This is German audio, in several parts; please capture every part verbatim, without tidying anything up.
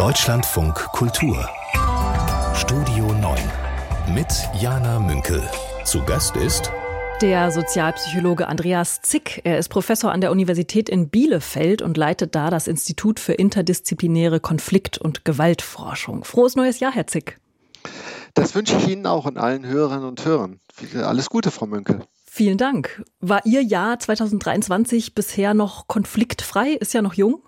Deutschlandfunk Kultur Studio neun mit Jana Münkel. Zu Gast ist der Sozialpsychologe Andreas Zick. Er ist Professor an der Universität in Bielefeld und leitet da das Institut für interdisziplinäre Konflikt- und Gewaltforschung. Frohes neues Jahr, Herr Zick. Das wünsche ich Ihnen auch und allen Hörerinnen und Hörern. Alles Gute, Frau Münkel. Vielen Dank. War Ihr Jahr zwanzig dreiundzwanzig bisher noch konfliktfrei? Ist ja noch jung?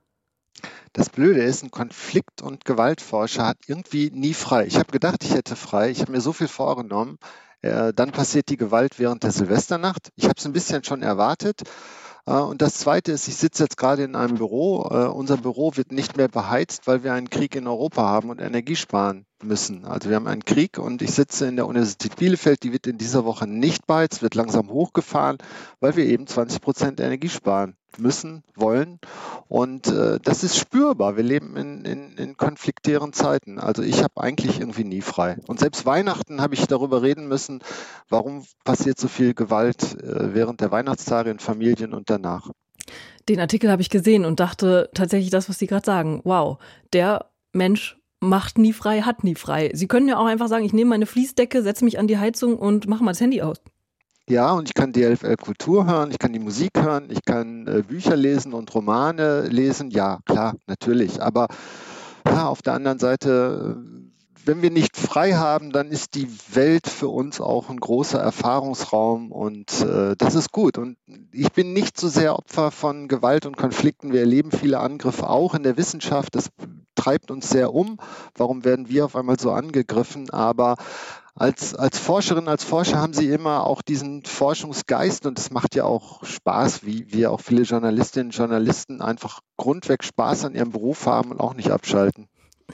Das Blöde ist, ein Konflikt- und Gewaltforscher hat irgendwie nie frei. Ich habe gedacht, ich hätte frei. Ich habe mir so viel vorgenommen. Äh, dann passiert die Gewalt während der Silvesternacht. Ich habe es ein bisschen schon erwartet. Äh, und das Zweite ist, ich sitze jetzt gerade in einem Büro. Äh, unser Büro wird nicht mehr beheizt, weil wir einen Krieg in Europa haben und Energie sparen müssen. Also wir haben einen Krieg und ich sitze in der Universität Bielefeld. Die wird in dieser Woche nicht beheizt, wird langsam hochgefahren, weil wir eben zwanzig Prozent Energie sparen müssen, wollen. Und äh, das ist spürbar. Wir leben in, in, in konfliktären Zeiten. Also ich habe eigentlich irgendwie nie frei. Und selbst Weihnachten habe ich darüber reden müssen, warum passiert so viel Gewalt äh, während der Weihnachtstage in Familien und danach. Den Artikel habe ich gesehen und dachte tatsächlich das, was Sie gerade sagen. Wow, der Mensch macht nie frei, hat nie frei. Sie können ja auch einfach sagen, ich nehme meine Fließdecke, setze mich an die Heizung und mache mal das Handy aus. Ja, und ich kann D L F L Kultur hören, ich kann die Musik hören, ich kann äh, Bücher lesen und Romane lesen. Ja, klar, natürlich. Aber ja, auf der anderen Seite, wenn wir nicht frei haben, dann ist die Welt für uns auch ein großer Erfahrungsraum und äh, das ist gut. Und ich bin nicht so sehr Opfer von Gewalt und Konflikten. Wir erleben viele Angriffe auch in der Wissenschaft. Das treibt uns sehr um. Warum werden wir auf einmal so angegriffen? Aber Als, als Forscherin, als Forscher haben Sie immer auch diesen Forschungsgeist und es macht ja auch Spaß, wie wir auch viele Journalistinnen und Journalisten einfach grundweg Spaß an ihrem Beruf haben und auch nicht abschalten.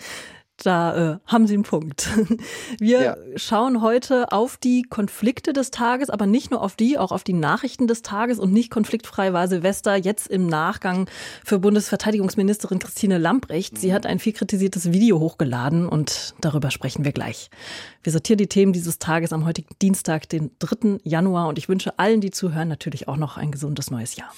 Da äh, haben Sie einen Punkt. Wir ja. schauen heute auf die Konflikte des Tages, aber nicht nur auf die, auch auf die Nachrichten des Tages und nicht konfliktfrei war Silvester jetzt im Nachgang für Bundesverteidigungsministerin Christine Lambrecht. Sie hat ein viel kritisiertes Video hochgeladen und darüber sprechen wir gleich. Wir sortieren die Themen dieses Tages am heutigen Dienstag, den dritten Januar und ich wünsche allen, die zuhören, natürlich auch noch ein gesundes neues Jahr.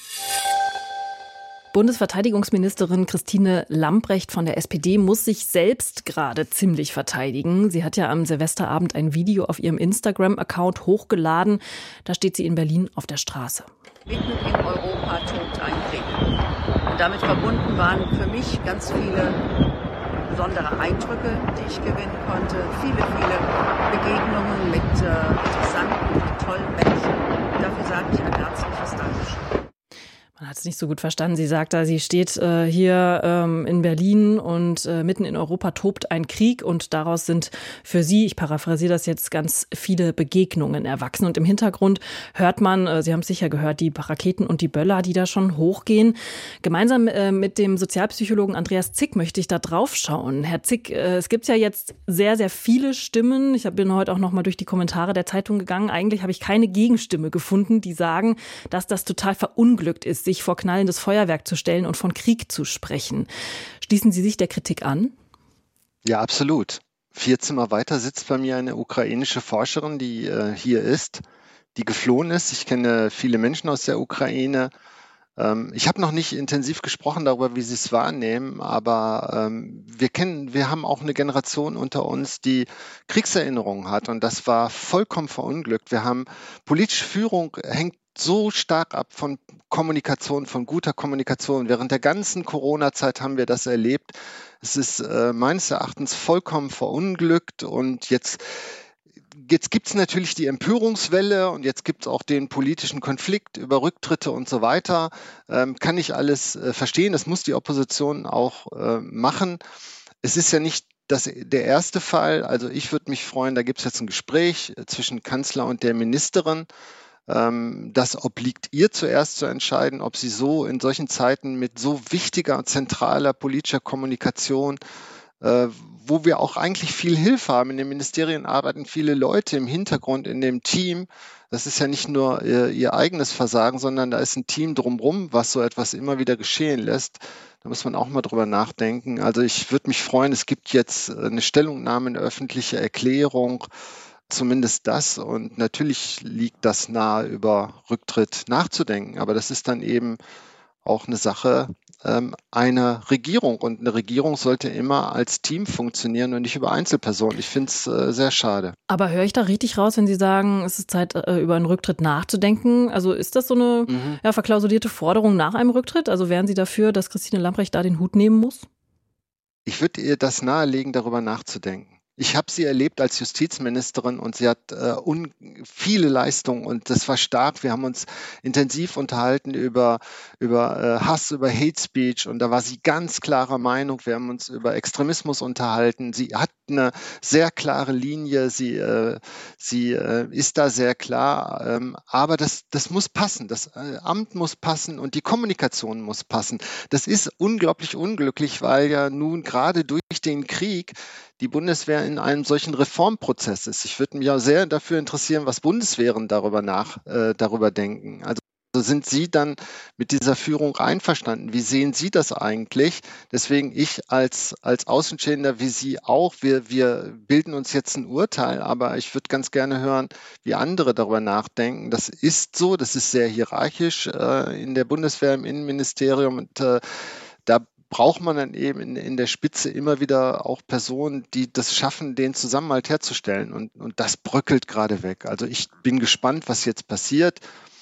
Bundesverteidigungsministerin Christine Lambrecht von der S P D muss sich selbst gerade ziemlich verteidigen. Sie hat ja am Silvesterabend ein Video auf ihrem Instagram-Account hochgeladen. Da steht sie in Berlin auf der Straße. Mitten in Europa tobt ein Krieg. Und damit verbunden waren für mich ganz viele besondere Eindrücke, die ich gewinnen konnte. Viele, viele Begegnungen mit äh, interessanten, mit tollen Menschen. Dafür sage ich ein herzliches Dankeschön. Man hat es nicht so gut verstanden. Sie sagt da, sie steht äh, hier ähm, in Berlin und äh, mitten in Europa tobt ein Krieg und daraus sind für sie, ich paraphrasiere das jetzt, ganz viele Begegnungen erwachsen. Und im Hintergrund hört man, äh, Sie haben es sicher gehört, die Raketen und die Böller, die da schon hochgehen. Gemeinsam äh, mit dem Sozialpsychologen Andreas Zick möchte ich da drauf schauen. Herr Zick, äh, es gibt ja jetzt sehr, sehr viele Stimmen. Ich bin heute auch noch mal durch die Kommentare der Zeitung gegangen. Eigentlich habe ich keine Gegenstimme gefunden, die sagen, dass das total verunglückt ist, sich vor knallendes Feuerwerk zu stellen und von Krieg zu sprechen. Schließen Sie sich der Kritik an? Ja, absolut. Vier Zimmer weiter sitzt bei mir eine ukrainische Forscherin, die äh, hier ist, die geflohen ist. Ich kenne viele Menschen aus der Ukraine. Ähm, ich habe noch nicht intensiv gesprochen darüber, wie sie es wahrnehmen, aber ähm, wir kennen, wir haben auch eine Generation unter uns, die Kriegserinnerungen hat und das war vollkommen verunglückt. Wir haben politische Führung hängt so stark ab von Kommunikation, von guter Kommunikation. Während der ganzen Corona-Zeit haben wir das erlebt. Es ist äh, meines Erachtens vollkommen verunglückt und jetzt, jetzt gibt es natürlich die Empörungswelle und jetzt gibt es auch den politischen Konflikt über Rücktritte und so weiter. Ähm, kann ich alles äh, verstehen, das muss die Opposition auch äh, machen. Es ist ja nicht das, der erste Fall, also ich würde mich freuen, da gibt es jetzt ein Gespräch zwischen Kanzler und der Ministerin. Das obliegt ihr zuerst zu entscheiden, ob sie so in solchen Zeiten mit so wichtiger und zentraler politischer Kommunikation, äh, wo wir auch eigentlich viel Hilfe haben. In den Ministerien arbeiten viele Leute im Hintergrund in dem Team. Das ist ja nicht nur ihr, ihr eigenes Versagen, sondern da ist ein Team drumherum, was so etwas immer wieder geschehen lässt. Da muss man auch mal drüber nachdenken. Also ich würde mich freuen, es gibt jetzt eine Stellungnahme, eine öffentliche Erklärung, zumindest das. Und natürlich liegt das nahe, über Rücktritt nachzudenken. Aber das ist dann eben auch eine Sache ähm, eine Regierung. Und eine Regierung sollte immer als Team funktionieren und nicht über Einzelpersonen. Ich finde es äh, sehr schade. Aber höre ich da richtig raus, wenn Sie sagen, es ist Zeit, äh, über einen Rücktritt nachzudenken? Also ist das so eine Mhm. ja, verklausulierte Forderung nach einem Rücktritt? Also wären Sie dafür, dass Christine Lambrecht da den Hut nehmen muss? Ich würde ihr das nahelegen, darüber nachzudenken. Ich habe sie erlebt als Justizministerin und sie hat äh, un viele Leistungen und das war stark. Wir haben uns intensiv unterhalten über, über äh, Hass, über Hate Speech und da war sie ganz klarer Meinung. Wir haben uns über Extremismus unterhalten. Sie hat eine sehr klare Linie. Sie, äh, sie äh, ist da sehr klar. Ähm, aber das, das muss passen. Das äh, Amt muss passen und die Kommunikation muss passen. Das ist unglaublich unglücklich, weil ja nun gerade durch den Krieg die Bundeswehr in einem solchen Reformprozess ist. Ich würde mich ja sehr dafür interessieren, was Bundeswehren darüber nach, äh, darüber denken. Also sind Sie dann mit dieser Führung einverstanden? Wie sehen Sie das eigentlich? Deswegen ich als, als Außenstehender wie Sie auch, wir, wir bilden uns jetzt ein Urteil, aber ich würde ganz gerne hören, wie andere darüber nachdenken. Das ist so, das ist sehr hierarchisch äh, in der Bundeswehr, im Innenministerium und äh, da braucht man dann eben in, in der Spitze immer wieder auch Personen, die das schaffen, den Zusammenhalt herzustellen. Und, und das bröckelt gerade weg. Also ich bin gespannt, was jetzt passiert.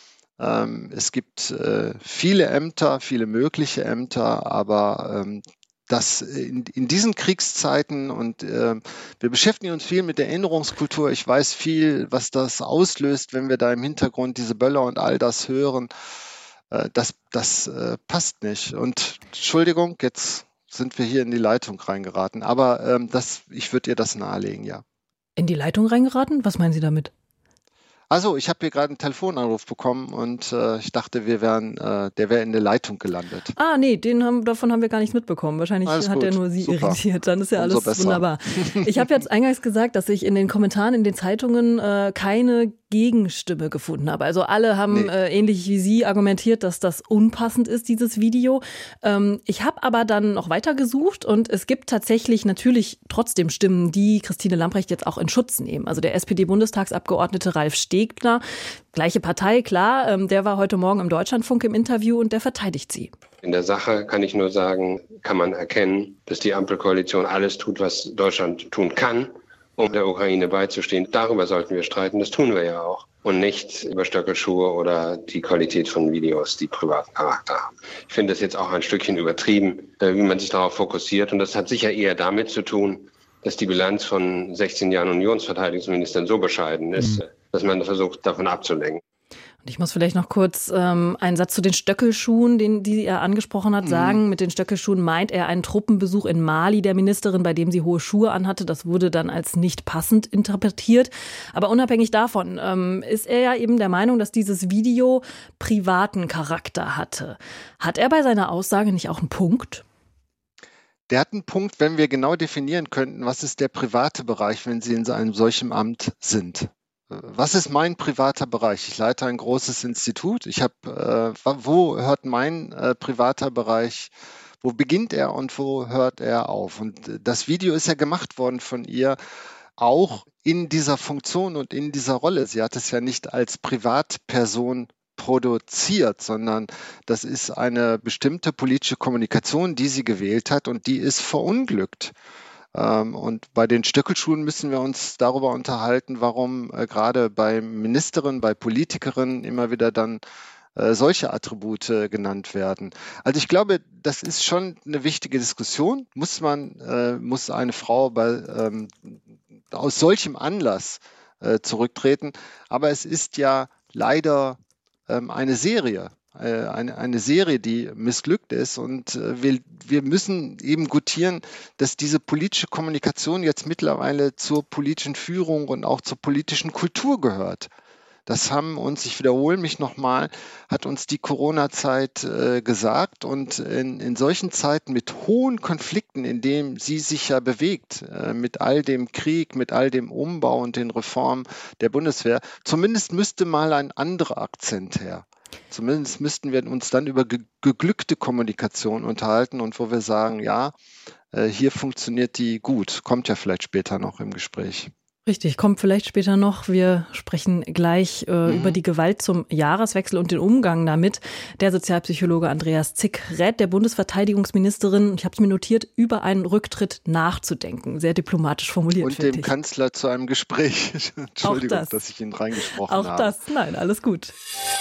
Ähm, es gibt äh, viele Ämter, viele mögliche Ämter, aber ähm, das in, in diesen Kriegszeiten und äh, wir beschäftigen uns viel mit der Erinnerungskultur. Ich weiß viel, was das auslöst, wenn wir da im Hintergrund diese Böller und all das hören. Das, das äh, passt nicht. Und Entschuldigung, jetzt sind wir hier in die Leitung reingeraten. Aber ähm, das, ich würde ihr das nahelegen, ja. In die Leitung reingeraten? Was meinen Sie damit? Also, ich habe hier gerade einen Telefonanruf bekommen und äh, ich dachte, wir wären, äh, der wäre in der Leitung gelandet. Ah, nee, den haben, davon haben wir gar nichts mitbekommen. Wahrscheinlich Alles hat gut. er nur Sie Super. irritiert. Dann ist ja Umso alles besser. wunderbar. Ich habe jetzt eingangs gesagt, dass ich in den Kommentaren in den Zeitungen äh, keine Gegenstimme gefunden habe. Also alle haben Nee. äh, ähnlich wie Sie argumentiert, dass das unpassend ist, dieses Video. Ähm, ich habe aber dann noch weiter gesucht und es gibt tatsächlich natürlich trotzdem Stimmen, die Christine Lambrecht jetzt auch in Schutz nehmen. Also der S P D-Bundestagsabgeordnete Ralf Stegner, gleiche Partei, klar, ähm, der war heute Morgen im Deutschlandfunk im Interview und der verteidigt sie. In der Sache kann ich nur sagen, kann man erkennen, dass die Ampelkoalition alles tut, was Deutschland tun kann, um der Ukraine beizustehen. Darüber sollten wir streiten, das tun wir ja auch. Und nicht über Stöckelschuhe oder die Qualität von Videos, die privaten Charakter haben. Ich finde das jetzt auch ein Stückchen übertrieben, wie man sich darauf fokussiert. Und das hat sicher eher damit zu tun, dass die Bilanz von sechzehn Jahren Unionsverteidigungsministern so bescheiden ist, mhm. dass man versucht, davon abzulenken. Und ich muss vielleicht noch kurz ähm, einen Satz zu den Stöckelschuhen, den die er angesprochen hat, sagen. Mhm. Mit den Stöckelschuhen meint er einen Truppenbesuch in Mali der Ministerin, bei dem sie hohe Schuhe anhatte. Das wurde dann als nicht passend interpretiert. Aber unabhängig davon ähm, ist er ja eben der Meinung, dass dieses Video privaten Charakter hatte. Hat er bei seiner Aussage nicht auch einen Punkt? Der hat einen Punkt, wenn wir genau definieren könnten, was ist der private Bereich, wenn Sie in einem solchen Amt sind. Was ist mein privater Bereich? Ich leite ein großes Institut. Ich habe, äh, wo hört mein äh, privater Bereich, wo beginnt er und wo hört er auf? Und das Video ist ja gemacht worden von ihr auch in dieser Funktion und in dieser Rolle. Sie hat es ja nicht als Privatperson produziert, sondern das ist eine bestimmte politische Kommunikation, die sie gewählt hat und die ist verunglückt. Und bei den Stöckelschuhen müssen wir uns darüber unterhalten, warum äh, gerade bei Ministerinnen, bei Politikerinnen immer wieder dann äh, solche Attribute genannt werden. Also ich glaube, das ist schon eine wichtige Diskussion. Muss man, äh, muss eine Frau bei, ähm, aus solchem Anlass äh, zurücktreten? Aber es ist ja leider ähm, eine Serie. Eine, eine Serie, die missglückt ist und äh, wir, wir müssen eben gutieren, dass diese politische Kommunikation jetzt mittlerweile zur politischen Führung und auch zur politischen Kultur gehört. Das haben uns, ich wiederhole mich nochmal, hat uns die Corona-Zeit äh, gesagt und in, in solchen Zeiten mit hohen Konflikten, in denen sie sich ja bewegt, äh, mit all dem Krieg, mit all dem Umbau und den Reformen der Bundeswehr, zumindest müsste mal ein anderer Akzent her. Zumindest müssten wir uns dann über ge- geglückte Kommunikation unterhalten und wo wir sagen, ja, äh, hier funktioniert die gut. Kommt ja vielleicht später noch im Gespräch. Richtig, kommt vielleicht später noch. Wir sprechen gleich äh, mhm. über die Gewalt zum Jahreswechsel und den Umgang damit. Der Sozialpsychologe Andreas Zick rät der Bundesverteidigungsministerin, ich habe es mir notiert, über einen Rücktritt nachzudenken. Sehr diplomatisch formuliert. Und dem ich. Kanzler zu einem Gespräch. Entschuldigung, das. dass ich ihn reingesprochen Auch habe. Auch das, nein, alles gut.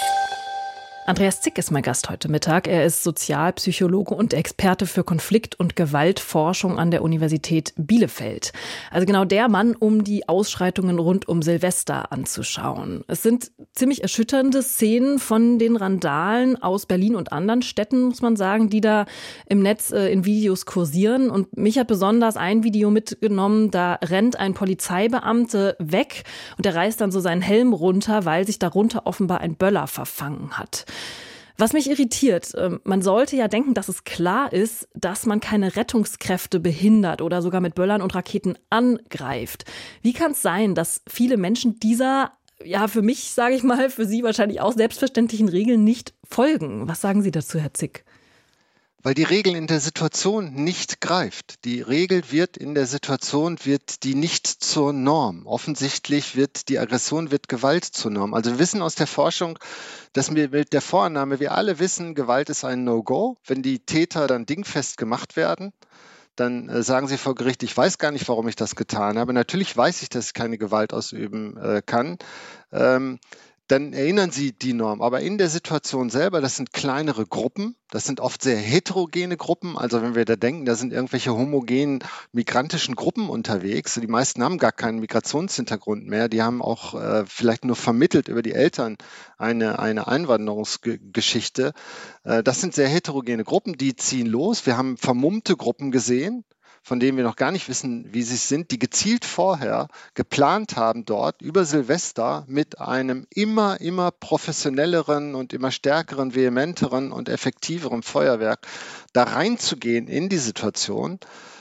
Andreas Zick ist mein Gast heute Mittag. Er ist Sozialpsychologe und Experte für Konflikt- und Gewaltforschung an der Universität Bielefeld. Also genau der Mann, um die Ausschreitungen rund um Silvester anzuschauen. Es sind ziemlich erschütternde Szenen von den Randalen aus Berlin und anderen Städten, muss man sagen, die da im Netz äh, in Videos kursieren. Und mich hat besonders ein Video mitgenommen, da rennt ein Polizeibeamte weg und der reißt dann so seinen Helm runter, weil sich darunter offenbar ein Böller verfangen hat. Was mich irritiert, man sollte ja denken, dass es klar ist, dass man keine Rettungskräfte behindert oder sogar mit Böllern und Raketen angreift. Wie kann es sein, dass viele Menschen dieser, ja für mich, sage ich mal, für Sie wahrscheinlich auch selbstverständlichen Regeln nicht folgen? Was sagen Sie dazu, Herr Zick? Weil die Regel in der Situation nicht greift. Die Regel wird in der Situation, wird die nicht zur Norm. Offensichtlich wird die Aggression, wird Gewalt zur Norm. Also wir wissen aus der Forschung, dass wir mit der Vorannahme, wir alle wissen, Gewalt ist ein No-Go. Wenn die Täter dann dingfest gemacht werden, dann äh, sagen sie vor Gericht, ich weiß gar nicht, warum ich das getan habe. Natürlich weiß ich, dass ich keine Gewalt ausüben äh, kann. Ähm, dann erinnern sie die Norm. Aber in der Situation selber, das sind kleinere Gruppen, das sind oft sehr heterogene Gruppen. Also wenn wir da denken, da sind irgendwelche homogenen migrantischen Gruppen unterwegs. Die meisten haben gar keinen Migrationshintergrund mehr. Die haben auch äh, vielleicht nur vermittelt über die Eltern eine, eine Einwanderungsgeschichte. Äh, das sind sehr heterogene Gruppen, die ziehen los. Wir haben vermummte Gruppen gesehen, von denen wir noch gar nicht wissen, wie sie sind, die gezielt vorher geplant haben, dort über Silvester mit einem immer, immer professionelleren und immer stärkeren, vehementeren und effektiveren Feuerwerk da reinzugehen in die Situation.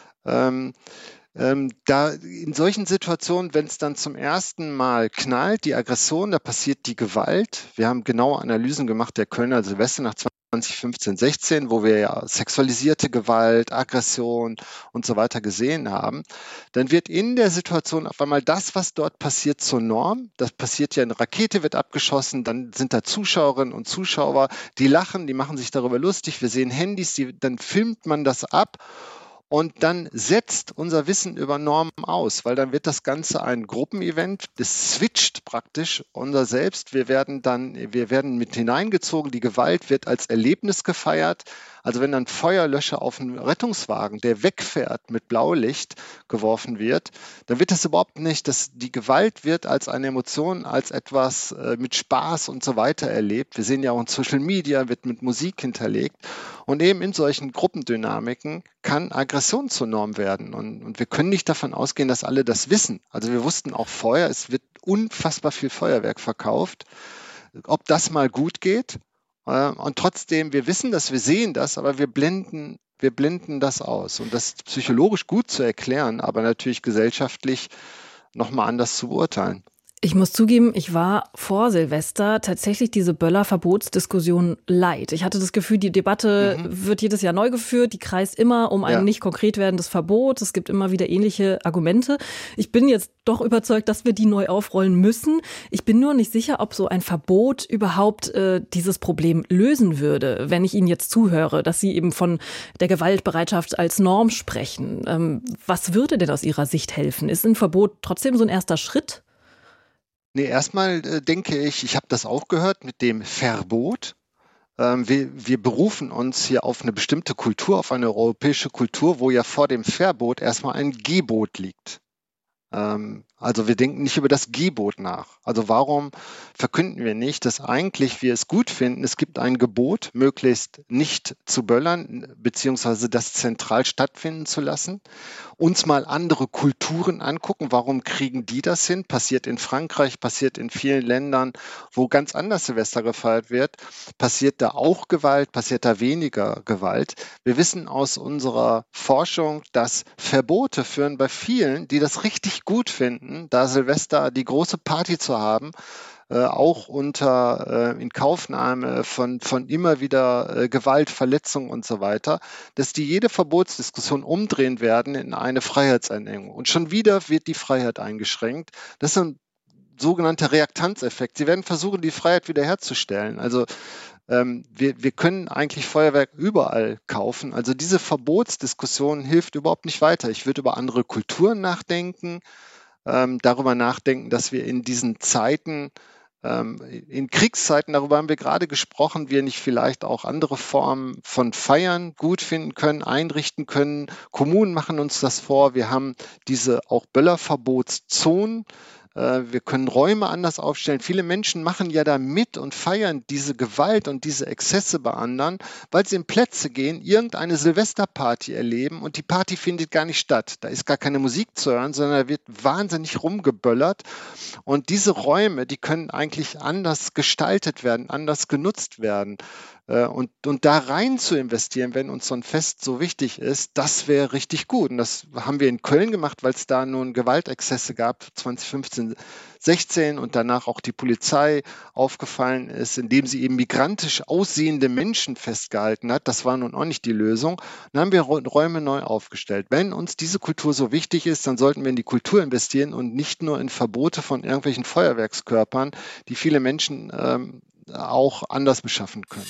Ähm, ähm, da in solchen Situationen, wenn es dann zum ersten Mal knallt, die Aggression, da passiert die Gewalt. Wir haben genaue Analysen gemacht der Kölner Silvester nach zwanzig fünfzehn, sechzehn, wo wir ja sexualisierte Gewalt, Aggression und so weiter gesehen haben, dann wird in der Situation auf einmal das, was dort passiert, zur Norm. Das passiert ja, eine Rakete wird abgeschossen, dann sind da Zuschauerinnen und Zuschauer, die lachen, die machen sich darüber lustig, wir sehen Handys, die, dann filmt man das ab. Und dann setzt unser Wissen über Normen aus, weil dann wird das Ganze ein Gruppenevent, das switcht praktisch unser Selbst. Wir werden dann, wir werden mit hineingezogen, die Gewalt wird als Erlebnis gefeiert. Also wenn dann Feuerlöscher auf einen Rettungswagen, der wegfährt, mit Blaulicht geworfen wird, dann wird das überhaupt nicht, das, die Gewalt wird als eine Emotion, als etwas äh, mit Spaß und so weiter erlebt. Wir sehen ja auch in Social Media, wird mit Musik hinterlegt. Und eben in solchen Gruppendynamiken kann Aggression zur Norm werden. Und, und wir können nicht davon ausgehen, dass alle das wissen. Also wir wussten auch vorher, es wird unfassbar viel Feuerwerk verkauft. Ob das mal gut geht? Und trotzdem, wir wissen das, wir sehen das, aber wir blenden, wir blenden das aus. Und das ist psychologisch gut zu erklären, aber natürlich gesellschaftlich nochmal anders zu beurteilen. Ich muss zugeben, ich war vor Silvester tatsächlich diese Böller-Verbotsdiskussion leid. Ich hatte das Gefühl, die Debatte mhm. wird jedes Jahr neu geführt, die kreist immer um ein ja. nicht konkret werdendes Verbot. Es gibt immer wieder ähnliche Argumente. Ich bin jetzt doch überzeugt, dass wir die neu aufrollen müssen. Ich bin nur nicht sicher, ob so ein Verbot überhaupt äh, dieses Problem lösen würde, wenn ich Ihnen jetzt zuhöre, dass Sie eben von der Gewaltbereitschaft als Norm sprechen. Ähm, was würde denn aus Ihrer Sicht helfen? Ist ein Verbot trotzdem so ein erster Schritt? Nee, erstmal äh, denke ich, ich habe das auch gehört mit dem Verbot. Ähm, wir, wir berufen uns hier auf eine bestimmte Kultur, auf eine europäische Kultur, wo ja vor dem Verbot erstmal ein Gebot liegt. Ähm, also wir denken nicht über das Gebot nach. Also warum verkünden wir nicht, dass eigentlich wir es gut finden, es gibt ein Gebot, möglichst nicht zu böllern, beziehungsweise das zentral stattfinden zu lassen, uns mal andere Kulturen angucken, warum kriegen die das hin? Passiert in Frankreich, passiert in vielen Ländern, wo ganz anders Silvester gefeiert wird, passiert da auch Gewalt, passiert da weniger Gewalt. Wir wissen aus unserer Forschung, dass Verbote führen bei vielen, die das richtig gut finden, da Silvester die große Party zu haben, äh, auch unter äh, Inkaufnahme von, von immer wieder äh, Gewalt, Verletzungen und so weiter, dass die jede Verbotsdiskussion umdrehen werden in eine Freiheitseinengung. Und schon wieder wird die Freiheit eingeschränkt. Das ist ein sogenannter Reaktanzeffekt. Sie werden versuchen, die Freiheit wiederherzustellen. Also ähm, wir, wir können eigentlich Feuerwerk überall kaufen. Also diese Verbotsdiskussion hilft überhaupt nicht weiter. Ich würde über andere Kulturen nachdenken, ähm, darüber nachdenken, dass wir in diesen Zeiten, ähm, in Kriegszeiten, darüber haben wir gerade gesprochen, wir nicht vielleicht auch andere Formen von Feiern gut finden können, einrichten können. Kommunen machen uns das vor. Wir haben diese auch Böllerverbotszonen. Wir können Räume anders aufstellen. Viele Menschen machen ja da mit und feiern diese Gewalt und diese Exzesse bei anderen, weil sie in Plätze gehen, irgendeine Silvesterparty erleben und die Party findet gar nicht statt. Da ist gar keine Musik zu hören, sondern da wird wahnsinnig rumgeböllert. Und diese Räume, die können eigentlich anders gestaltet werden, anders genutzt werden. Und, und da rein zu investieren, wenn uns so ein Fest so wichtig ist, das wäre richtig gut. Und das haben wir in Köln gemacht, weil es da nun Gewaltexzesse gab, zwanzig fünfzehn, sechzehn und danach auch die Polizei aufgefallen ist, indem sie eben migrantisch aussehende Menschen festgehalten hat. Das war nun auch nicht die Lösung. Dann haben wir Räume neu aufgestellt. Wenn uns diese Kultur so wichtig ist, dann sollten wir in die Kultur investieren und nicht nur in Verbote von irgendwelchen Feuerwerkskörpern, die viele Menschen ähm, auch anders beschaffen können.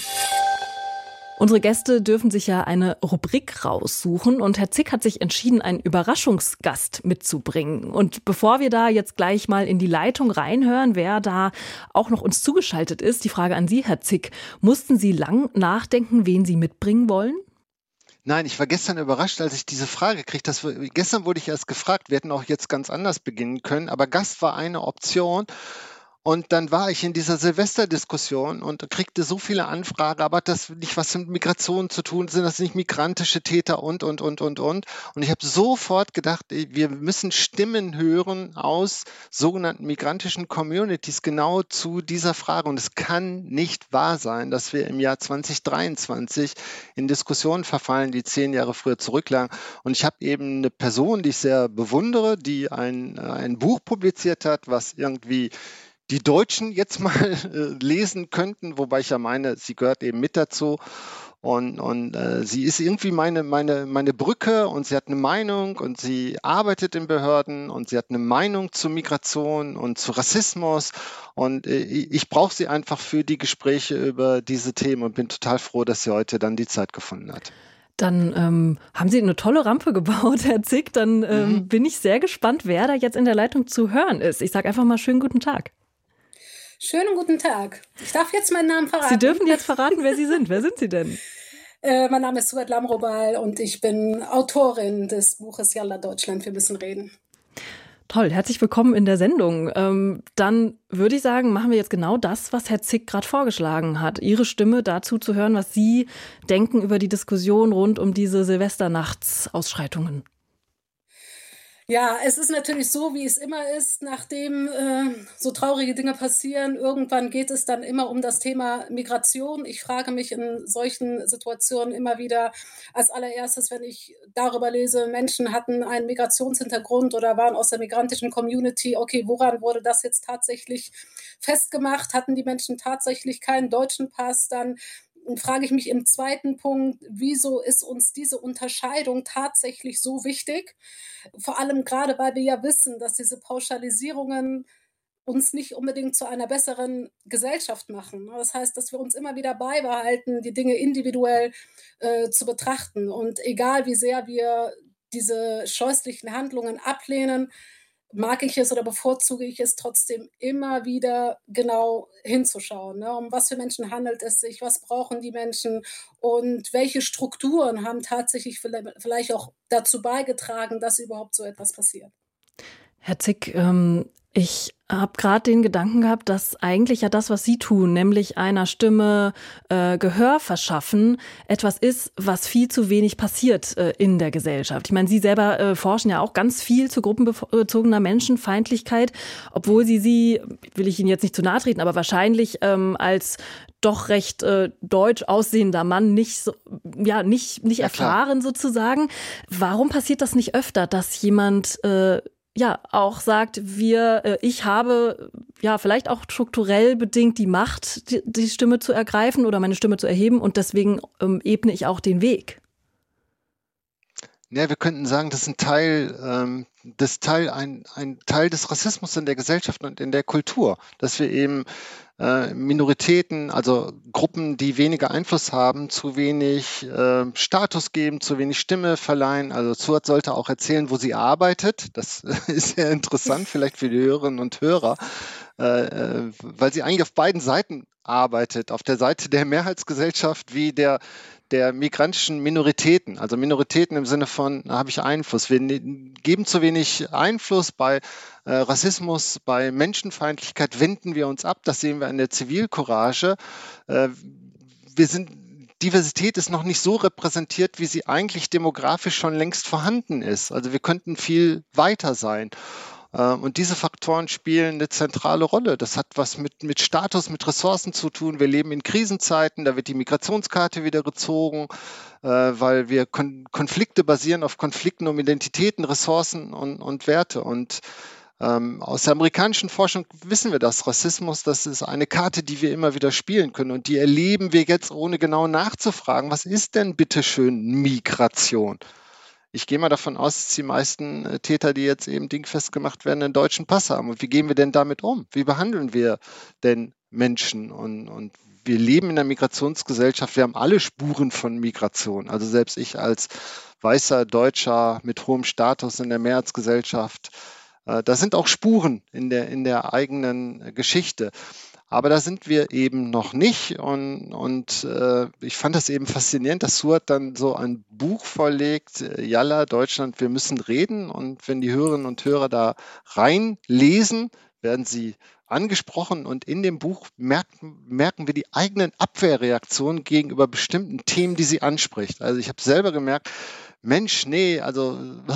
Unsere Gäste dürfen sich ja eine Rubrik raussuchen und Herr Zick hat sich entschieden, einen Überraschungsgast mitzubringen. Und bevor wir da jetzt gleich mal in die Leitung reinhören, wer da auch noch uns zugeschaltet ist, die Frage an Sie, Herr Zick. Mussten Sie lang nachdenken, wen Sie mitbringen wollen? Nein, ich war gestern überrascht, als ich diese Frage kriegte. Das, gestern wurde ich erst gefragt, wir hätten auch jetzt ganz anders beginnen können, aber Gast war eine Option. Und dann war ich in dieser Silvesterdiskussion und kriegte so viele Anfragen, aber hat das nicht was mit Migration zu tun, sind das nicht migrantische Täter und, und, und, und, und. Und ich habe sofort gedacht, wir müssen Stimmen hören aus sogenannten migrantischen Communities genau zu dieser Frage. Und es kann nicht wahr sein, dass wir im Jahr zwanzig dreiundzwanzig in Diskussionen verfallen, die zehn Jahre früher zurücklagen. Und ich habe eben eine Person, die ich sehr bewundere, die ein, ein Buch publiziert hat, was irgendwie die Deutschen jetzt mal äh, lesen könnten, wobei ich ja meine, sie gehört eben mit dazu. Und, und äh, sie ist irgendwie meine, meine, meine Brücke und sie hat eine Meinung und sie arbeitet in Behörden und sie hat eine Meinung zu Migration und zu Rassismus. Und äh, ich brauche sie einfach für die Gespräche über diese Themen und bin total froh, dass sie heute dann die Zeit gefunden hat. Dann ähm, haben Sie eine tolle Rampe gebaut, Herr Zick. Dann ähm, mhm. bin ich sehr gespannt, wer da jetzt in der Leitung zu hören ist. Ich sage einfach mal schönen guten Tag. Schönen guten Tag. Ich darf jetzt meinen Namen verraten. Sie dürfen jetzt verraten, wer Sie sind. Wer sind Sie denn? Äh, mein Name ist Suat Lamrobal und ich bin Autorin des Buches Yalla Deutschland, wir müssen reden. Toll, herzlich willkommen in der Sendung. Ähm, dann würde ich sagen, machen wir jetzt genau das, was Herr Zick gerade vorgeschlagen hat. Ihre Stimme dazu zu hören, was Sie denken über die Diskussion rund um diese Silvesternachtsausschreitungen. Ja, es ist natürlich so, wie es immer ist, nachdem äh, so traurige Dinge passieren, irgendwann geht es dann immer um das Thema Migration. Ich frage mich in solchen Situationen immer wieder als allererstes, wenn ich darüber lese, Menschen hatten einen Migrationshintergrund oder waren aus der migrantischen Community, okay, woran wurde das jetzt tatsächlich festgemacht? Hatten die Menschen tatsächlich keinen deutschen Pass? Dann frage ich mich im zweiten Punkt, wieso ist uns diese Unterscheidung tatsächlich so wichtig? Vor allem gerade, weil wir ja wissen, dass diese Pauschalisierungen uns nicht unbedingt zu einer besseren Gesellschaft machen. Das heißt, dass wir uns immer wieder beibehalten, die Dinge individuell äh, zu betrachten. Und egal, wie sehr wir diese scheußlichen Handlungen ablehnen, mag ich es oder bevorzuge ich es trotzdem immer wieder genau hinzuschauen. Ne? Um was für Menschen handelt es sich, was brauchen die Menschen und welche Strukturen haben tatsächlich vielleicht auch dazu beigetragen, dass überhaupt so etwas passiert. Herr Zick, ähm, ich habe gerade den Gedanken gehabt, dass eigentlich ja das, was Sie tun, nämlich einer Stimme äh, Gehör verschaffen, etwas ist, was viel zu wenig passiert äh, in der Gesellschaft. Ich meine, Sie selber äh, forschen ja auch ganz viel zu gruppenbezogener Menschenfeindlichkeit, obwohl Sie sie, will ich Ihnen jetzt nicht zu nahe treten, aber wahrscheinlich ähm, als doch recht äh, deutsch aussehender Mann nicht so, ja nicht nicht ja, erfahren klar. sozusagen. Warum passiert das nicht öfter, dass jemand äh, ja auch sagt, wir, äh, ich habe ja vielleicht auch strukturell bedingt die Macht, die, die Stimme zu ergreifen oder meine Stimme zu erheben und deswegen ähm, ebne ich auch den Weg. Ja, wir könnten sagen, das ist ein Teil, ähm, das Teil ein, ein Teil des Rassismus in der Gesellschaft und in der Kultur, dass wir eben äh, Minoritäten, also Gruppen, die weniger Einfluss haben, zu wenig äh, Status geben, zu wenig Stimme verleihen. Also Suat sollte auch erzählen, wo sie arbeitet. Das ist sehr interessant, vielleicht für die Hörerinnen und Hörer, äh, weil sie eigentlich auf beiden Seiten arbeitet, auf der Seite der Mehrheitsgesellschaft wie der der migrantischen Minoritäten, also Minoritäten im Sinne von, da habe ich Einfluss. Wir geben zu wenig Einfluss bei äh, Rassismus, bei Menschenfeindlichkeit wenden wir uns ab. Das sehen wir in der Zivilcourage. Äh, wir sind Diversität ist noch nicht so repräsentiert, wie sie eigentlich demografisch schon längst vorhanden ist. Also wir könnten viel weiter sein. Und diese Faktoren spielen eine zentrale Rolle. Das hat was mit, mit Status, mit Ressourcen zu tun. Wir leben in Krisenzeiten, da wird die Migrationskarte wieder gezogen, äh, weil wir Kon- Konflikte basieren auf Konflikten um Identitäten, Ressourcen und, und Werte. Und ähm, aus der amerikanischen Forschung wissen wir das. Rassismus, das ist eine Karte, die wir immer wieder spielen können. Und die erleben wir jetzt, ohne genau nachzufragen. Was ist denn bitteschön Migration? Ich gehe mal davon aus, dass die meisten Täter, die jetzt eben dingfest gemacht werden, einen deutschen Pass haben. Und wie gehen wir denn damit um? Wie behandeln wir denn Menschen? Und, und wir leben in einer Migrationsgesellschaft. Wir haben alle Spuren von Migration. Also selbst ich als weißer Deutscher mit hohem Status in der Mehrheitsgesellschaft, äh, da sind auch Spuren in der, in der eigenen Geschichte. Aber da sind wir eben noch nicht und, und äh, ich fand das eben faszinierend, dass Suat dann so ein Buch vorlegt, Yalla, Deutschland, wir müssen reden, und wenn die Hörerinnen und Hörer da reinlesen, werden sie angesprochen und in dem Buch merken, merken wir die eigenen Abwehrreaktionen gegenüber bestimmten Themen, die sie anspricht. Also ich habe selber gemerkt, Mensch, nee, also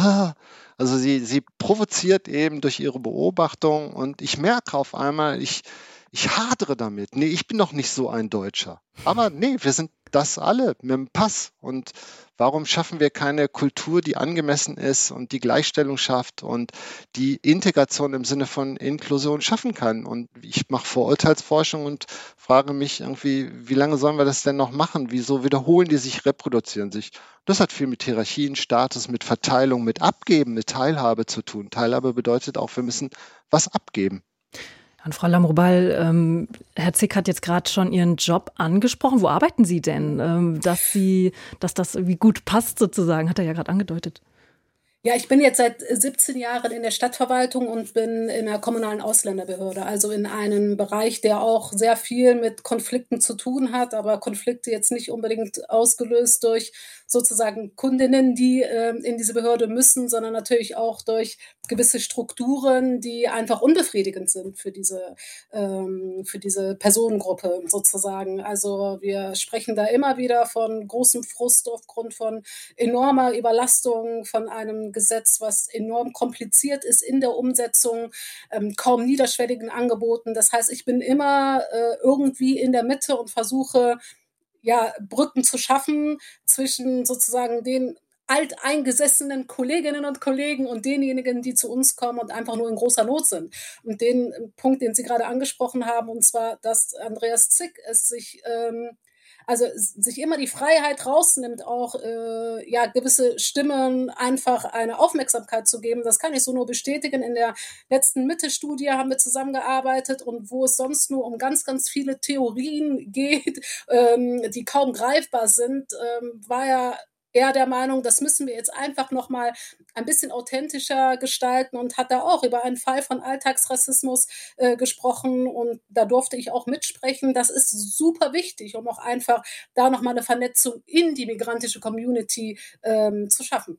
also sie, sie provoziert eben durch ihre Beobachtung und ich merke auf einmal, ich Ich hadere damit. Nee, ich bin doch nicht so ein Deutscher. Aber nee, wir sind das alle mit dem Pass. Und warum schaffen wir keine Kultur, die angemessen ist und die Gleichstellung schafft und die Integration im Sinne von Inklusion schaffen kann? Und ich mache Vorurteilsforschung und frage mich irgendwie, wie lange sollen wir das denn noch machen? Wieso wiederholen die sich, reproduzieren sich? Das hat viel mit Hierarchien, Status, mit Verteilung, mit Abgeben, mit Teilhabe zu tun. Teilhabe bedeutet auch, wir müssen was abgeben. Und Frau Lamrobal, ähm, Herr Zick hat jetzt gerade schon Ihren Job angesprochen. Wo arbeiten Sie denn, ähm, dass Sie, dass das irgendwie gut passt sozusagen? Hat er ja gerade angedeutet. Ja, ich bin jetzt seit siebzehn Jahren in der Stadtverwaltung und bin in der kommunalen Ausländerbehörde, also in einem Bereich, der auch sehr viel mit Konflikten zu tun hat, aber Konflikte jetzt nicht unbedingt ausgelöst durch sozusagen Kundinnen, die äh, in diese Behörde müssen, sondern natürlich auch durch gewisse Strukturen, die einfach unbefriedigend sind für diese, ähm, für diese Personengruppe sozusagen. Also wir sprechen da immer wieder von großem Frust aufgrund von enormer Überlastung, von einem Gesetz, was enorm kompliziert ist in der Umsetzung, ähm, kaum niederschwelligen Angeboten. Das heißt, ich bin immer äh, irgendwie in der Mitte und versuche, ja, Brücken zu schaffen zwischen sozusagen den alteingesessenen Kolleginnen und Kollegen und denjenigen, die zu uns kommen und einfach nur in großer Not sind. Und den Punkt, den Sie gerade angesprochen haben, und zwar, dass Andreas Zick es sich ähm, also sich immer die Freiheit rausnimmt, auch äh, ja gewisse Stimmen einfach eine Aufmerksamkeit zu geben. Das kann ich so nur bestätigen. In der letzten Mitte-Studie haben wir zusammengearbeitet, und wo es sonst nur um ganz, ganz viele Theorien geht, ähm, die kaum greifbar sind, ähm, war ja er der Meinung, das müssen wir jetzt einfach noch mal ein bisschen authentischer gestalten, und hat da auch über einen Fall von Alltagsrassismus äh, gesprochen, und da durfte ich auch mitsprechen. Das ist super wichtig, um auch einfach da noch mal eine Vernetzung in die migrantische Community ähm, zu schaffen.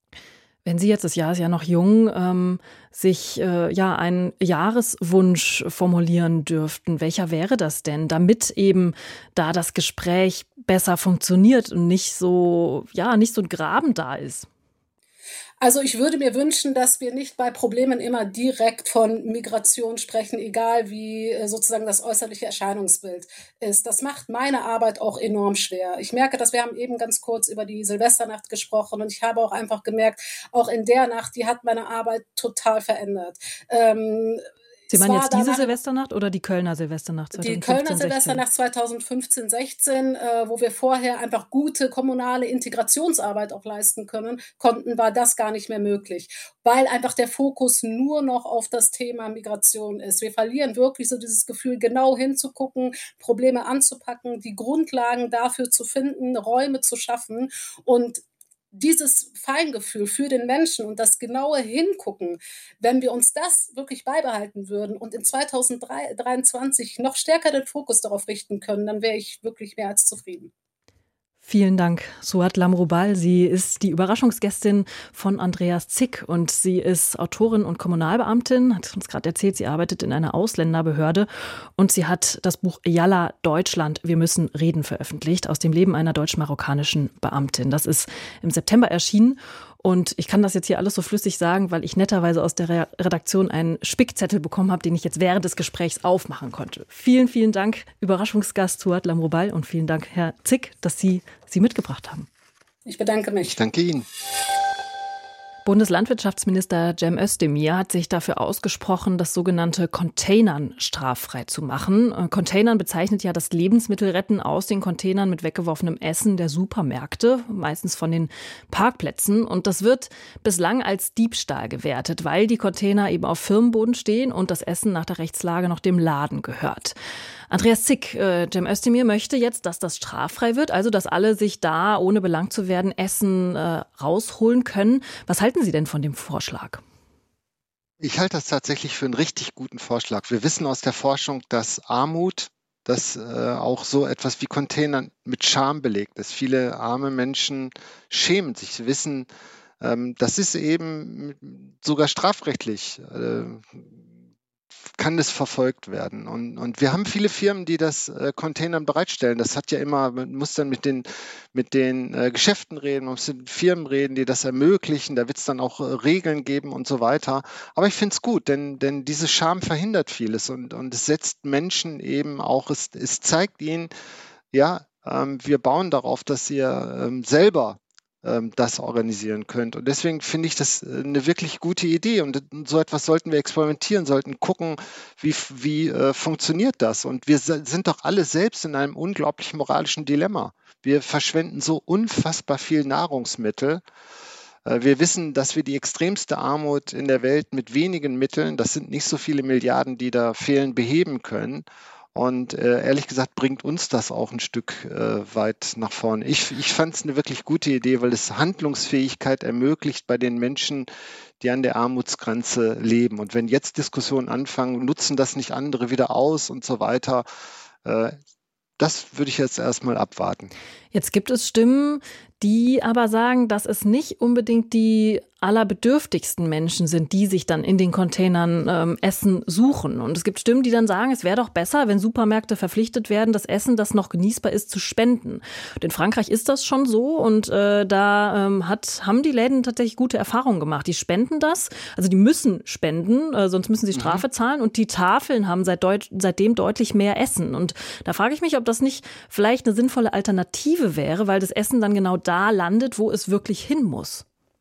Wenn Sie jetzt, das Jahr ist ja noch jung, ähm, sich äh, ja einen Jahreswunsch formulieren dürften, welcher wäre das denn, damit eben da das Gespräch besser funktioniert und nicht so, ja, nicht so ein Graben da ist? Also ich würde mir wünschen, dass wir nicht bei Problemen immer direkt von Migration sprechen, egal wie sozusagen das äußerliche Erscheinungsbild ist. Das macht meine Arbeit auch enorm schwer. Ich merke, dass wir haben eben ganz kurz über die Silvesternacht gesprochen und ich habe auch einfach gemerkt, auch in der Nacht, die hat meine Arbeit total verändert. Ähm, Sie meinen jetzt diese Silvesternacht oder die Kölner Silvesternacht zweitausendfünfzehn, die Kölner Silvesternacht zweitausendfünfzehn sechzehn, äh, wo wir vorher einfach gute kommunale Integrationsarbeit auch leisten können, konnten, war das gar nicht mehr möglich, weil einfach der Fokus nur noch auf das Thema Migration ist. Wir verlieren wirklich so dieses Gefühl, genau hinzugucken, Probleme anzupacken, die Grundlagen dafür zu finden, Räume zu schaffen und dieses Feingefühl für den Menschen und das genaue Hingucken, wenn wir uns das wirklich beibehalten würden und in zweitausenddreiundzwanzig noch stärker den Fokus darauf richten können, dann wäre ich wirklich mehr als zufrieden. Vielen Dank, Suad Lamroubal. Sie ist die Überraschungsgästin von Andreas Zick und sie ist Autorin und Kommunalbeamtin, hat uns gerade erzählt, sie arbeitet in einer Ausländerbehörde und sie hat das Buch Yalla Deutschland, wir müssen reden veröffentlicht, aus dem Leben einer deutsch-marokkanischen Beamtin. Das ist im September erschienen. Und ich kann das jetzt hier alles so flüssig sagen, weil ich netterweise aus der Redaktion einen Spickzettel bekommen habe, den ich jetzt während des Gesprächs aufmachen konnte. Vielen, vielen Dank, Überraschungsgast Suad Lamroubal und vielen Dank, Herr Zick, dass Sie sie mitgebracht haben. Ich bedanke mich. Ich danke Ihnen. Bundeslandwirtschaftsminister Cem Özdemir hat sich dafür ausgesprochen, das sogenannte Containern straffrei zu machen. Containern bezeichnet ja das Lebensmittelretten aus den Containern mit weggeworfenem Essen der Supermärkte, meistens von den Parkplätzen. Und das wird bislang als Diebstahl gewertet, weil die Container eben auf Firmenboden stehen und das Essen nach der Rechtslage noch dem Laden gehört. Andreas Zick, äh, Cem Özdemir möchte jetzt, dass das straffrei wird, also dass alle sich da, ohne belangt zu werden, Essen äh, rausholen können. Was halten Sie denn von dem Vorschlag? Ich halte das tatsächlich für einen richtig guten Vorschlag. Wir wissen aus der Forschung, dass Armut, dass äh, auch so etwas wie Containern mit Scham belegt ist. Viele arme Menschen schämen sich. Sie wissen, ähm, das ist eben sogar strafrechtlich. Äh, kann das verfolgt werden. Und, und wir haben viele Firmen, die das äh, Containern bereitstellen. Das hat ja immer, man muss dann mit den, mit den äh, Geschäften reden, man muss mit Firmen reden, die das ermöglichen. Da wird es dann auch äh, Regeln geben und so weiter. Aber ich finde es gut, denn, denn diese Scham verhindert vieles und, und es setzt Menschen eben auch, es, es zeigt ihnen, ja, ähm, wir bauen darauf, dass ihr ähm, selber das organisieren könnt. Und deswegen finde ich das eine wirklich gute Idee. Und so etwas sollten wir experimentieren, sollten gucken, wie, wie äh, funktioniert das. Und wir sind doch alle selbst in einem unglaublich moralischen Dilemma. Wir verschwenden so unfassbar viel Nahrungsmittel. Äh, wir wissen, dass wir die extremste Armut in der Welt mit wenigen Mitteln, das sind nicht so viele Milliarden, die da fehlen, beheben können. Und äh, ehrlich gesagt bringt uns das auch ein Stück äh, weit nach vorne. Ich, ich fand es eine wirklich gute Idee, weil es Handlungsfähigkeit ermöglicht bei den Menschen, die an der Armutsgrenze leben. Und wenn jetzt Diskussionen anfangen, nutzen das nicht andere wieder aus und so weiter, äh, das würde ich jetzt erstmal abwarten. Jetzt gibt es Stimmen, die aber sagen, dass es nicht unbedingt die allerbedürftigsten Menschen sind, die sich dann in den Containern ähm, Essen suchen. Und es gibt Stimmen, die dann sagen, es wäre doch besser, wenn Supermärkte verpflichtet werden, das Essen, das noch genießbar ist, zu spenden. Und in Frankreich ist das schon so und äh, da ähm, hat, haben die Läden tatsächlich gute Erfahrungen gemacht. Die spenden das, also die müssen spenden, äh, sonst müssen sie Strafe mhm. zahlen und die Tafeln haben seit deut- seitdem deutlich mehr Essen. Und da frage ich mich, ob das nicht vielleicht eine sinnvolle Alternative wäre, weil das Essen dann genau da landet, wo es wirklich hin muss.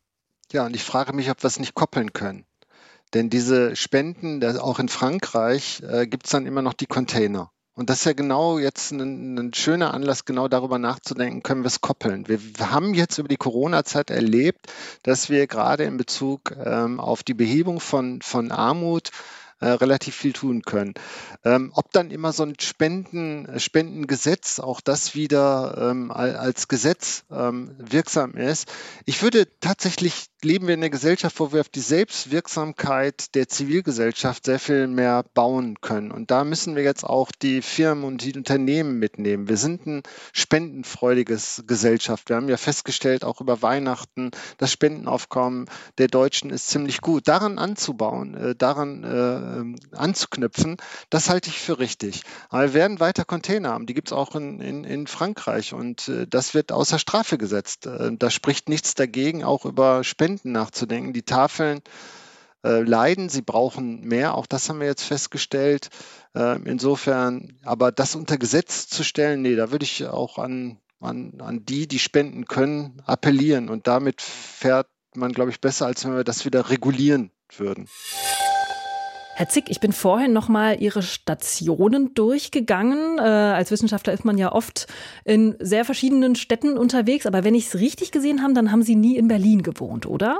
Ja, und ich frage mich, ob wir es nicht koppeln können. Denn diese Spenden, auch in Frankreich, äh, gibt es dann immer noch die Container. Und das ist ja genau jetzt ein, ein schöner Anlass, genau darüber nachzudenken, können wir es koppeln. Wir, wir haben jetzt über die Corona-Zeit erlebt, dass wir gerade in Bezug ähm, auf die Behebung von, von Armut Äh, relativ viel tun können. Ähm, ob dann immer so ein Spenden, Spendengesetz, auch das wieder ähm, als Gesetz ähm, wirksam ist. Ich würde tatsächlich, leben wir in einer Gesellschaft, wo wir auf die Selbstwirksamkeit der Zivilgesellschaft sehr viel mehr bauen können. Und da müssen wir jetzt auch die Firmen und die Unternehmen mitnehmen. Wir sind ein spendenfreudiges Gesellschaft. Wir haben ja festgestellt, auch über Weihnachten, das Spendenaufkommen der Deutschen ist ziemlich gut. Daran anzubauen, äh, daran äh, äh, anzuknüpfen, das halte ich für richtig. Aber wir werden weiter Container haben, die gibt es auch in, in, in Frankreich und äh, das wird außer Strafe gesetzt. Äh, da spricht nichts dagegen, auch über Spenden nachzudenken. Die Tafeln äh, leiden, sie brauchen mehr, auch das haben wir jetzt festgestellt. Äh, insofern, aber das unter Gesetz zu stellen, nee, da würde ich auch an, an, an die, die spenden können, appellieren und damit fährt man, glaube ich, besser, als wenn wir das wieder regulieren würden. Herr Zick, ich bin vorhin noch mal Ihre Stationen durchgegangen. Äh, als Wissenschaftler ist man ja oft in sehr verschiedenen Städten unterwegs. Aber wenn ich es richtig gesehen habe, dann haben Sie nie in Berlin gewohnt, oder?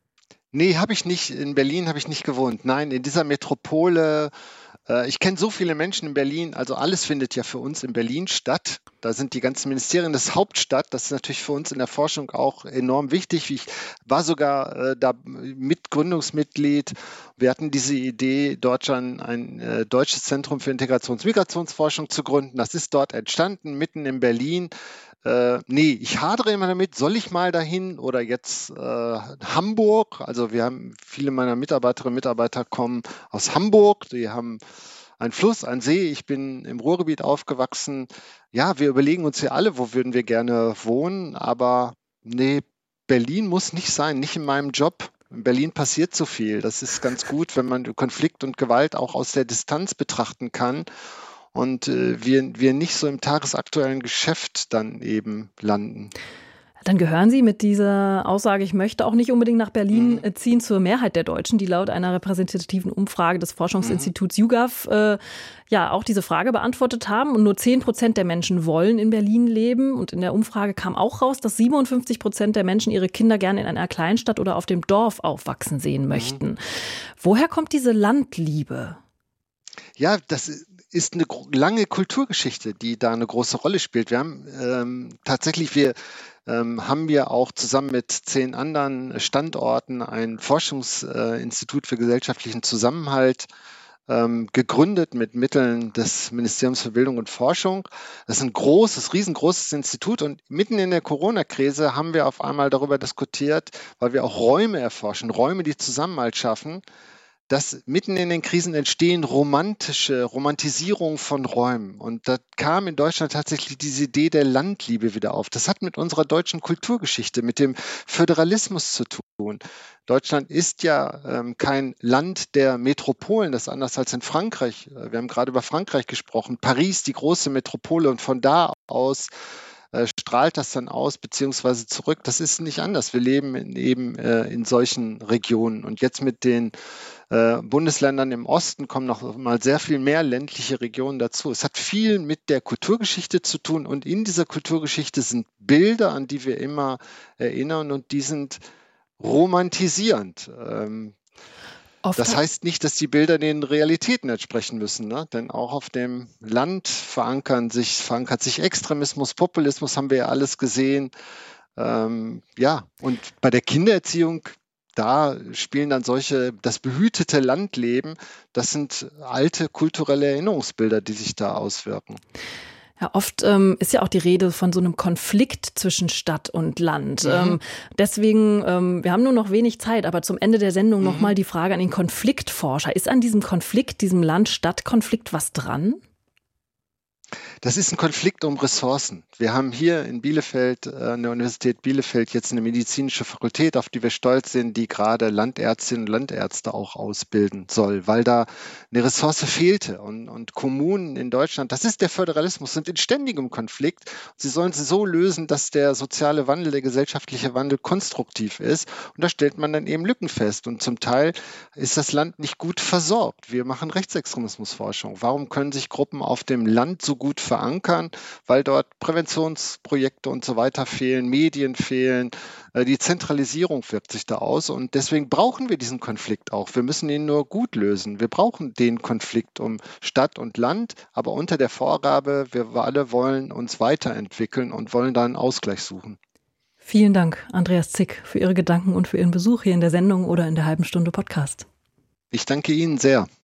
Nee, habe ich nicht. In Berlin habe ich nicht gewohnt. Nein, in dieser Metropole. Äh, ich kenne so viele Menschen in Berlin. Also alles findet ja für uns in Berlin statt. Da sind die ganzen Ministerien, das ist Hauptstadt. Das ist natürlich für uns in der Forschung auch enorm wichtig. Ich war sogar äh, da Mitgründungsmitglied. Wir hatten diese Idee, Deutschland ein äh, deutsches Zentrum für Integrations- und Migrationsforschung zu gründen. Das ist dort entstanden, mitten in Berlin. Äh, nee, ich hadere immer damit, soll ich mal dahin oder jetzt äh, Hamburg? Also wir haben, viele meiner Mitarbeiterinnen und Mitarbeiter kommen aus Hamburg, die haben einen Fluss, einen See, ich bin im Ruhrgebiet aufgewachsen. Ja, wir überlegen uns ja alle, wo würden wir gerne wohnen, aber nee, Berlin muss nicht sein, nicht in meinem Job. In Berlin passiert so viel. Das ist ganz gut, wenn man Konflikt und Gewalt auch aus der Distanz betrachten kann. Und äh, wir, wir nicht so im tagesaktuellen Geschäft dann eben landen. Dann gehören Sie mit dieser Aussage, ich möchte auch nicht unbedingt nach Berlin mhm. ziehen, zur Mehrheit der Deutschen, die laut einer repräsentativen Umfrage des Forschungsinstituts mhm. YouGov äh, ja auch diese Frage beantwortet haben. Und nur zehn Prozent der Menschen wollen in Berlin leben. Und in der Umfrage kam auch raus, dass siebenundfünfzig Prozent der Menschen ihre Kinder gerne in einer Kleinstadt oder auf dem Dorf aufwachsen sehen möchten. Mhm. Woher kommt diese Landliebe? Ja, das ist eine lange Kulturgeschichte, die da eine große Rolle spielt. Wir haben ähm, tatsächlich, wir ähm, haben wir auch zusammen mit zehn anderen Standorten ein Forschungsinstitut für gesellschaftlichen Zusammenhalt ähm, gegründet mit Mitteln des Ministeriums für Bildung und Forschung. Das ist ein großes, riesengroßes Institut und mitten in der Corona-Krise haben wir auf einmal darüber diskutiert, weil wir auch Räume erforschen, Räume, die Zusammenhalt schaffen, dass mitten in den Krisen entstehen romantische Romantisierung von Räumen. Und da kam in Deutschland tatsächlich diese Idee der Landliebe wieder auf. Das hat mit unserer deutschen Kulturgeschichte, mit dem Föderalismus zu tun. Deutschland ist ja ähm, kein Land der Metropolen, das ist anders als in Frankreich. Wir haben gerade über Frankreich gesprochen. Paris, die große Metropole, und von da aus äh, strahlt das dann aus, beziehungsweise zurück. Das ist nicht anders. Wir leben in, eben äh, in solchen Regionen. Und jetzt mit den äh, Bundesländern im Osten kommen noch mal sehr viel mehr ländliche Regionen dazu. Es hat viel mit der Kulturgeschichte zu tun. Und in dieser Kulturgeschichte sind Bilder, an die wir immer erinnern. Und die sind romantisierend. Ähm, Oft das heißt nicht, dass die Bilder den Realitäten entsprechen müssen, ne? Denn auch auf dem Land verankern sich, verankert sich Extremismus, Populismus, haben wir ja alles gesehen. Ähm, ja, und bei der Kindererziehung, da spielen dann solche, das behütete Landleben, das sind alte kulturelle Erinnerungsbilder, die sich da auswirken. Ja, oft ähm, ist ja auch die Rede von so einem Konflikt zwischen Stadt und Land. Mhm. Ähm, deswegen, ähm, wir haben nur noch wenig Zeit, aber zum Ende der Sendung mhm. nochmal die Frage an den Konfliktforscher. Ist an diesem Konflikt, diesem Land-Stadt-Konflikt was dran? Das ist ein Konflikt um Ressourcen. Wir haben hier in Bielefeld, an der Universität Bielefeld, jetzt eine medizinische Fakultät, auf die wir stolz sind, die gerade Landärztinnen und Landärzte auch ausbilden soll, weil da eine Ressource fehlte. Und, und Kommunen in Deutschland, das ist der Föderalismus, sind in ständigem Konflikt. Sie sollen sie so lösen, dass der soziale Wandel, der gesellschaftliche Wandel konstruktiv ist. Und da stellt man dann eben Lücken fest. Und zum Teil ist das Land nicht gut versorgt. Wir machen Rechtsextremismusforschung. Warum können sich Gruppen auf dem Land so gut verankern, weil dort Präventionsprojekte und so weiter fehlen, Medien fehlen, die Zentralisierung wirkt sich da aus und deswegen brauchen wir diesen Konflikt auch. Wir müssen ihn nur gut lösen. Wir brauchen den Konflikt um Stadt und Land, aber unter der Vorgabe, wir alle wollen uns weiterentwickeln und wollen da einen Ausgleich suchen. Vielen Dank, Andreas Zick, für Ihre Gedanken und für Ihren Besuch hier in der Sendung oder in der halben Stunde Podcast. Ich danke Ihnen sehr.